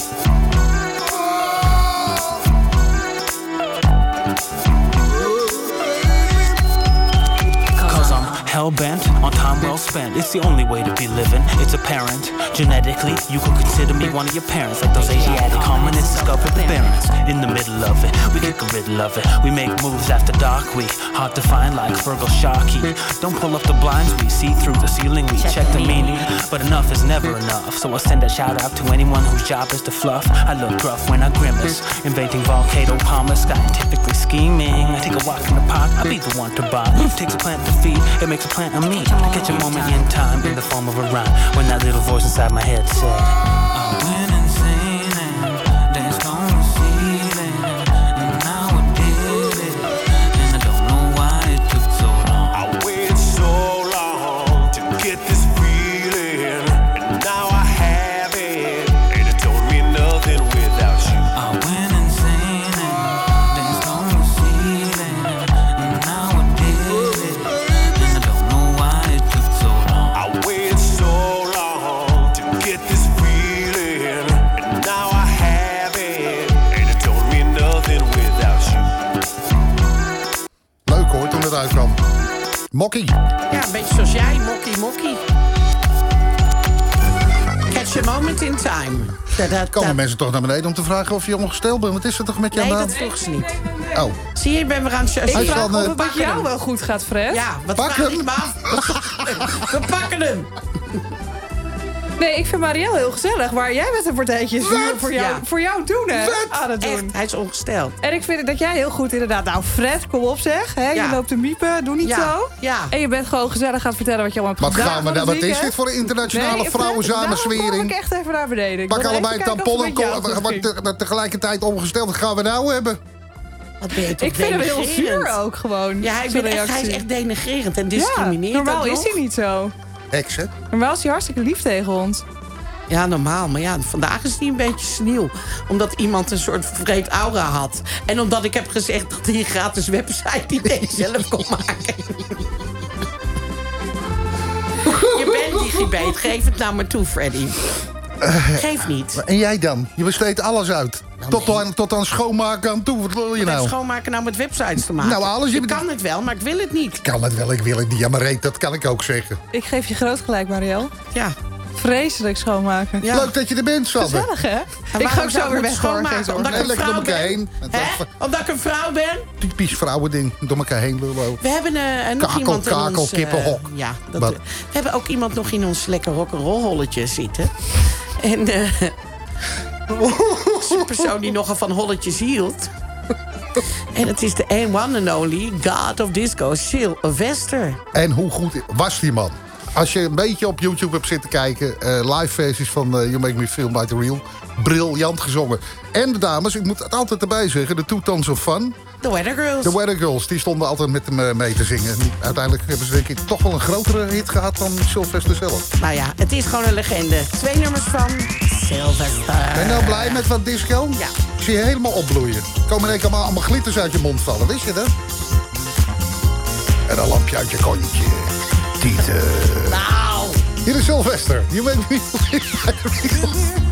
Hell-bent on time well spent. It's the only way to be living. It's apparent. Genetically, you could consider me one of your parents. Like those Asiatic hominids discovered the barrens. In the middle of it, we get a riddle of it. We make moves after dark, we hard to find like Virgil Sharkey. Don't pull up the blinds, we see through the ceiling. We check the meaning, but enough is never enough. So I send a shout out to anyone whose job is to fluff. I look rough when I grimace. Inventing volcano palmers, scientifically scheming. I take a walk in the park, I'll be the one to buy. Takes a plant to feed, it makes a plant of me. To catch a moment in time in the form of a rhyme. When that little voice inside my head said, I went insane and danced on the ceiling, and now I did it, and I don't know why it took so long. I waited so long to get this feeling, and now I have it, and it don't mean nothing without you. I went insane and danced on the ceiling, and now I did it, and I don't know why it took so long. I waited so long to get this feeling, and now I have it, and it don't mean nothing without you. Leuk hoor, toen het uitkwam. Mokkie. Ja, een beetje zoals jij, mokkie. Catch a moment in time. Komen mensen toch naar beneden om te vragen of je ongesteld bent? Wat is er toch met je Nee, aan de dat hand? vroeg ze niet. Oh. Zie je, ik ben weer aan het Hij chasseren. is van, Of het met jou wel goed gaat, Fred? Ja, wat Pak vraag hem. ik me af? We pakken hem. Nee, ik vind Marielle heel gezellig. Waar jij met een partijtje Ja. voor jou doen, hè? Aan het doen. Echt, hij is ongesteld. En ik vind dat jij heel goed inderdaad... Nou, Fred, kom op zeg. Hè? Ja. Je loopt te miepen, doe niet Ja. zo. Ja. En je bent gewoon gezellig gaan vertellen wat je allemaal hebt Wat gedaan gaan we van nou? het Wat is weekend. dit voor een internationale Nee, vrouwensamenswering? Daarom kom ik echt even naar beneden. Ik Pak wilde allebei even kijken tampon of en het met jou goed ging. maar tegelijkertijd ongesteld. Wat gaan we nou hebben? Wat ben je toch Ik vind hem heel denigrerend. zuur ook gewoon. Ja, zo'n hij is reactie. echt denigrerend en discriminerend. Ja, normaal ook is nog. hij niet zo. Heks, hè? Normaal is hij hartstikke lief tegen ons. Ja, normaal. Maar ja, vandaag is hij een beetje sneeuw. Omdat iemand een soort vreed aura had. En omdat ik heb gezegd dat hij een gratis website die hij zelf kon maken. Je bent digibeet. Geef het nou maar toe, Freddy. Geef niet. En jij dan? Je besteedt alles uit. Tot aan schoonmaken aan toe. Wat wil je Wat heeft nou? schoonmaken nou met websites te maken? Nou, alles. Ik kan het wel, maar ik wil het niet. Ik kan het wel, ik wil het niet. Ja, maar Reet, dat kan ik ook zeggen. Ik geef je groot gelijk, Marielle. Ja. Vreselijk schoonmaken. Ja. Leuk dat je er bent, Sanne. Gezellig, hè? En Ik ga ook zou zo weer ik weg, hoor. Geen schoonmaken? zorgen. Omdat ik een Lekker door vrouw elkaar ben? heen. Hè? Omdat ik een vrouw ben? Typisch vrouwending. Door elkaar heen lullen. We hebben nog Kakel, iemand in kakel, ons... kippenhok. Ja, Wat? we hebben ook iemand nog in ons lekker rock'n'roll holletje zitten. En een persoon die nogal van holletjes hield. En het is de one and only God of Disco, Sylvester. En hoe goed was die man? Als je een beetje op YouTube hebt zitten kijken... live versies van You Make Me Feel Like the Real... briljant gezongen. En de dames, ik moet het altijd erbij zeggen... de Two Tons of Fun. The Weather Girls. De Weather Girls, die stonden altijd met hem mee te zingen. En uiteindelijk hebben ze denk ik toch wel een grotere hit gehad... dan Sylvester zelf. Nou ja, het is gewoon een legende. 2 nummers van Sylvester. Ben je nou blij met wat disco? Ja. Ik zie je helemaal opbloeien. Er komen in één keer allemaal glitters uit je mond vallen, wist je dat? En een lampje uit je kontje. Tieten. Nou. Hier is Sylvester. You Make Me Feel Like the Real.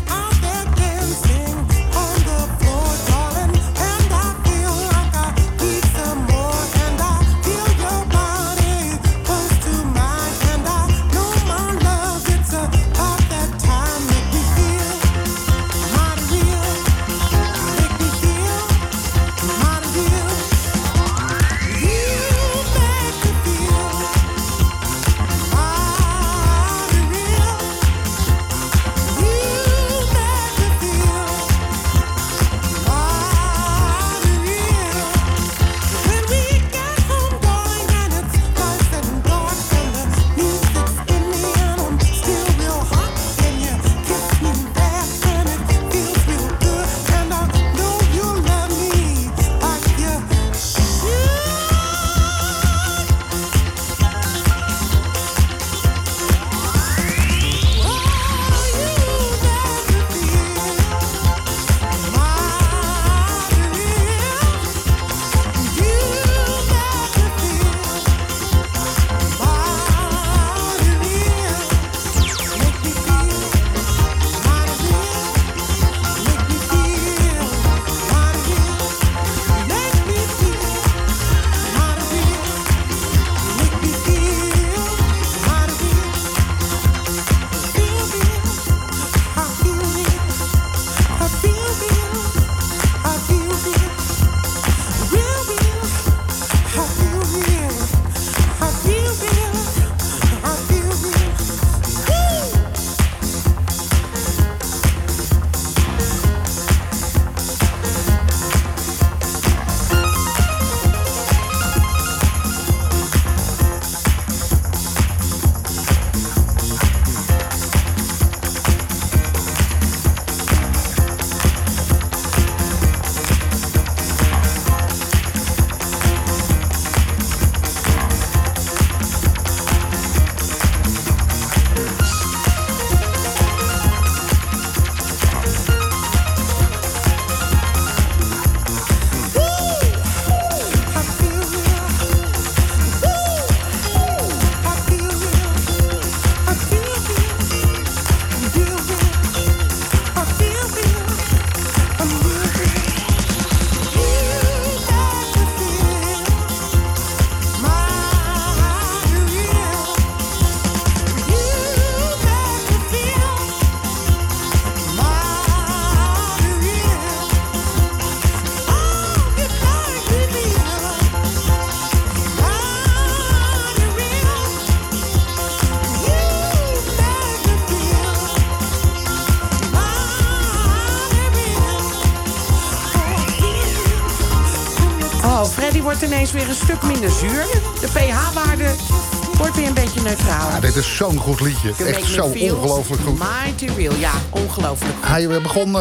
Freddy wordt ineens weer een stuk minder zuur. De pH-waarde wordt weer een beetje neutraal. Ja, dit is zo'n goed liedje. Echt zo ongelooflijk goed. Mighty Real, ja, ongelooflijk. Hij begon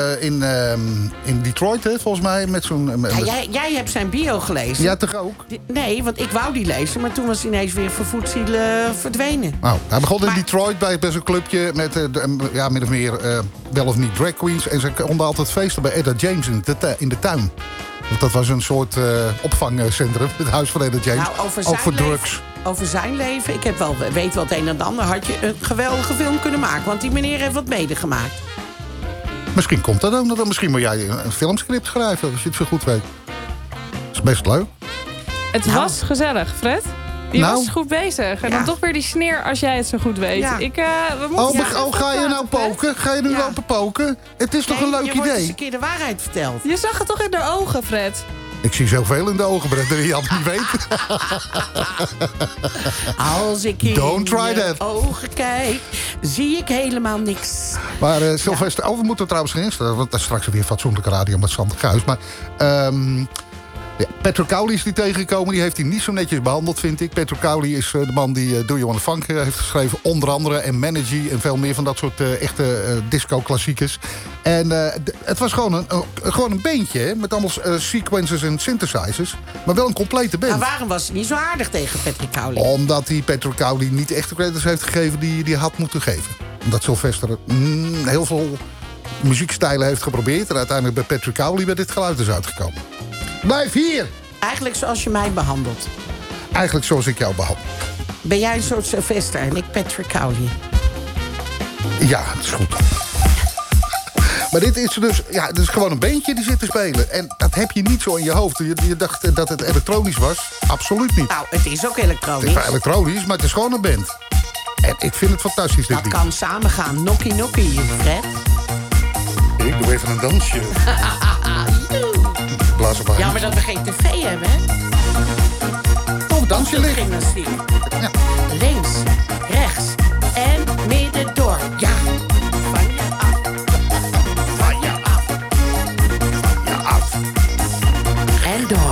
in Detroit, hè, volgens mij, met zo'n... Ja, jij hebt zijn bio gelezen. Ja, toch ook? Nee, want ik wou die lezen, maar toen was hij ineens weer vervoed ziel verdwenen. Nou, hij begon in Detroit bij zo'n clubje met min of meer wel of niet drag queens. En ze konden altijd feesten bij Etta James in de tuin. Want dat was een soort opvangcentrum, het huis van Etta James. Nou, ook voor drugs. Over zijn leven, ik heb weet wel het een en ander, had je een geweldige film kunnen maken. Want die meneer heeft wat medegemaakt. Misschien komt dat ook. Misschien moet jij een filmscript schrijven, als je het zo goed weet. Dat is best leuk. Het was gezellig, Fred. Je Nou? was goed bezig. En dan toch weer die sneer als jij het zo goed weet. Ja. We moeten Ga je nou poken? Ga je nu lopen poken? Het is toch een leuk je wordt eens idee? een keer de waarheid verteld. Je zag het toch in de ogen, Fred? Ik zie zoveel in de ogen, Brett, dat je dat niet weet. Als ik in Don't try je that. ogen kijk, zie ik helemaal niks. Maar Sylvester, we moeten trouwens geen instellen, want dat is straks weer fatsoenlijke radio met Sander Kuijs. Maar Patrick Cowley is die tegengekomen. Die heeft hij niet zo netjes behandeld, vind ik. Patrick Cowley is de man die Do You Wanna Funk heeft geschreven. Onder andere en Managy en veel meer van dat soort echte disco-klassiekers. En het was gewoon een bandje, hè, met allemaal sequences en synthesizers. Maar wel een complete band. Maar waarom was hij niet zo aardig tegen Patrick Cowley? Omdat hij Patrick Cowley niet echt de credits heeft gegeven die hij had moeten geven. Omdat Sylvester heel veel muziekstijlen heeft geprobeerd. En uiteindelijk bij Patrick Cowley bij dit geluid is uitgekomen. Blijf hier! Eigenlijk zoals je mij behandelt. Eigenlijk zoals ik jou behandel. Ben jij een soort Sylvester en ik Patrick Cowley? Ja, het is goed. Maar dit is dus, het is gewoon een bandje die zit te spelen. En dat heb je niet zo in je hoofd. Je dacht dat het elektronisch was. Absoluut niet. Nou, het is ook elektronisch. Het is wel elektronisch, maar het is gewoon een band. En ik vind het fantastisch, dit Dat lied. kan samengaan. Nokkie nokkie, Fred. Ik doe even een dansje. Blaas op aan. Ja, maar dat we geen tv hebben, hè? Oh, dansje ligt. Gymnastiek. Ja. Links, rechts en midden door. Ja. Van je af. Van je af. Van je af. En door.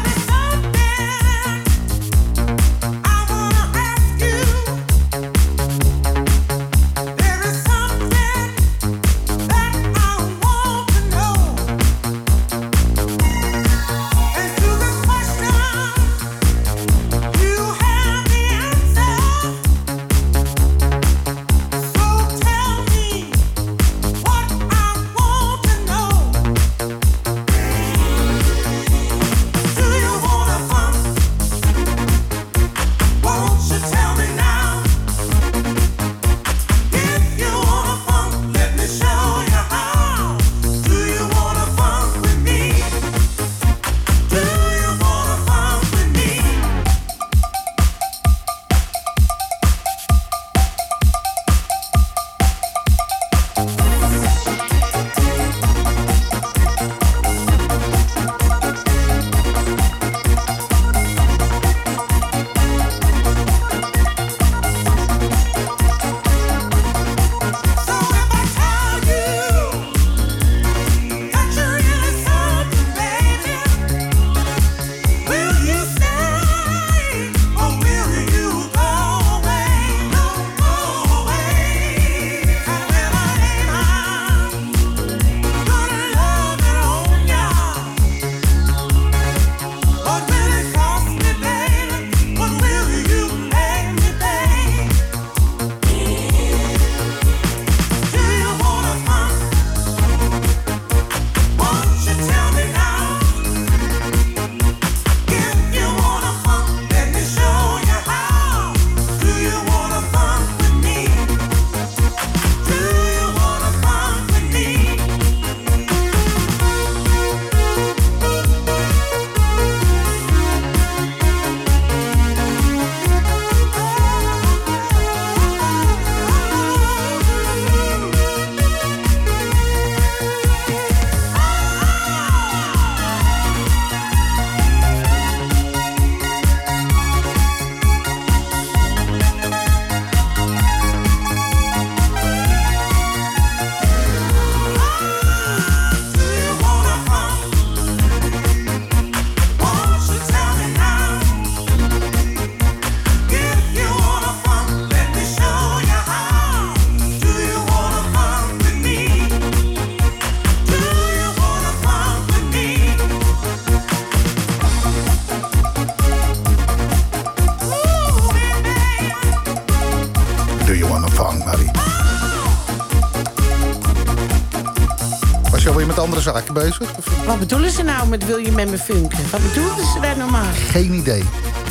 Andere zaken bezig? Wat bedoelen ze nou met wil je met me funken? Wat bedoelen ze daar normaal? Geen idee.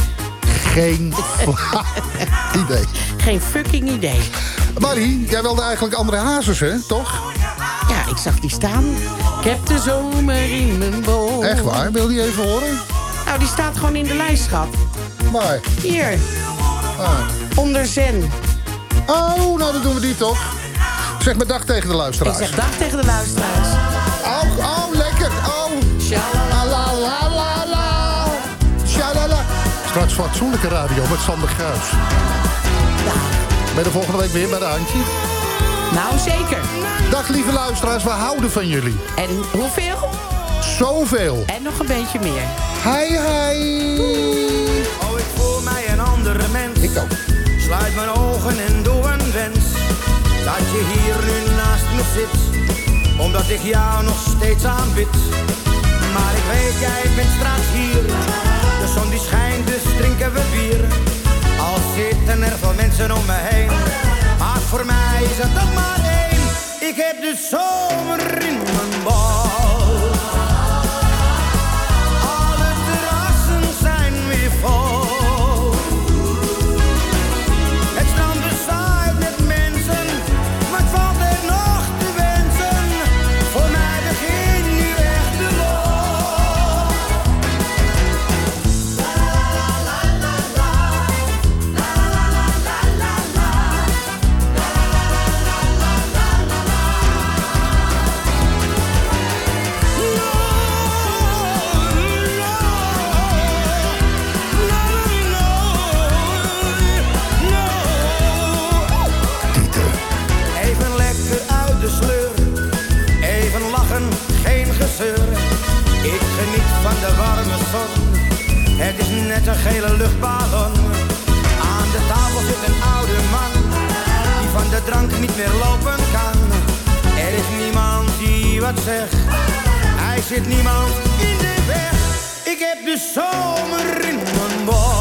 Geen idee. Geen fucking idee. Marie, jij wilde eigenlijk André Hazes, hè? Toch? Ja, ik zag die staan. Ik heb de zomer in mijn boom. Echt waar? Wil die even horen? Nou, die staat gewoon in de lijst, schat. Waar? Hier. Ah. Onder Zen. Oh, nou dan doen we die toch. Zeg maar dag tegen de luisteraars. Ik zeg dag tegen de luisteraars. Oh, lekker. Oh. Shalalala. Shalala. Straks fatsoenlijke radio met Sander Gruis. Ben je de volgende week weer bij de Handje? Nou, zeker. Dag lieve luisteraars, we houden van jullie. En hoeveel? Zoveel. En nog een beetje meer. Hi. Oh, ik voel mij een andere mens. Ik ook. Sluit mijn ogen en doe een wens. Dat je hier nu naast me zit. Omdat ik jou nog steeds aanbid. Maar ik weet, jij bent straks hier. De zon die schijnt, dus drinken we bier. Al zitten er veel mensen om me heen. Maar voor mij is het toch maar één. Ik heb de zomer in mijn bal. Alle terrassen zijn weer vol. Het strand bezaaid met mensen. Maar het valt er nog te wensen. Voor mij begint nu echt de lol. Even lekker uit de sleur. Even lachen, geen gezeur. Ik geniet van de warme zon. Het is net een gele luchtballon. Aan de tafel zit een oude man. Die van de drank niet meer lopen kan. Er is niemand die wat zegt. Hij zit niemand in de weg. Ik heb de zomer in mijn bol.